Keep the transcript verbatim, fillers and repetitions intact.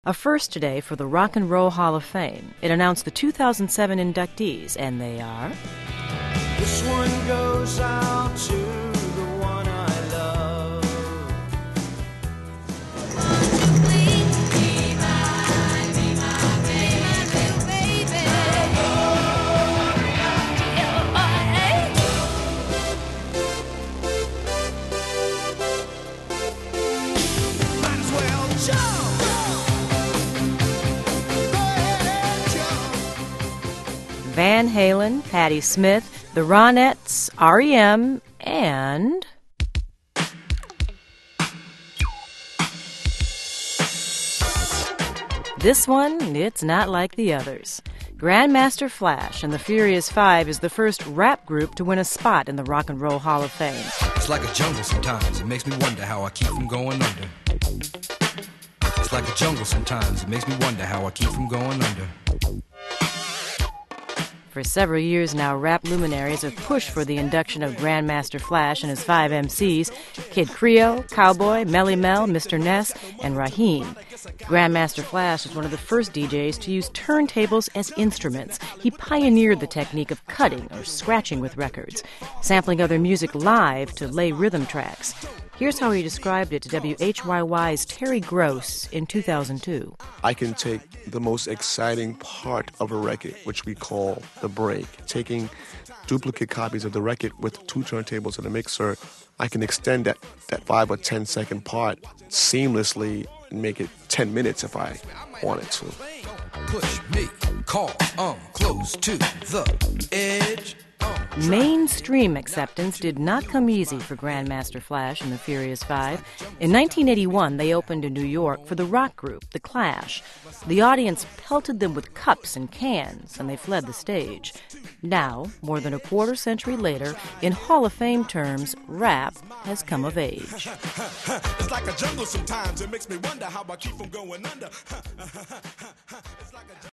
A first today for the Rock and Roll Hall of Fame. It announced the two thousand seven inductees, and they are... This one goes out to the one I love. Be my, be my baby, baby. Might as well jump. Van Halen, Patti Smith, the Ronettes, R E M, and... this one, it's not like the others. Grandmaster Flash and the Furious Five is the first rap group to win a spot in the Rock and Roll Hall of Fame. It's like a jungle sometimes. It makes me wonder how I keep from going under. It's like a jungle sometimes. It makes me wonder how I keep from going under. For several years now, rap luminaries have pushed for the induction of Grandmaster Flash and his five M Cs, Kid Creole, Cowboy, Melly Mel, Mister Ness, and Raheem. Grandmaster Flash was one of the first D Js to use turntables as instruments. He pioneered the technique of cutting or scratching with records, sampling other music live to lay rhythm tracks. Here's how he described it to W H Y Y's Terry Gross in two thousand two. I can take the most exciting part of a record, which we call the break, taking duplicate copies of the record with two turntables and a mixer. I can extend that, that five or ten second part seamlessly and make it ten minutes if I wanted to. Push me, call, I'm close to the edge. Mainstream acceptance did not come easy for Grandmaster Flash and the Furious Five. In nineteen eighty-one, they opened in New York for the rock group, The Clash. The audience pelted them with cups and cans, and they fled the stage. Now, more than a quarter century later, in Hall of Fame terms, rap has come of age. It's like a jungle sometimes. It makes me wonder how I keep from going under.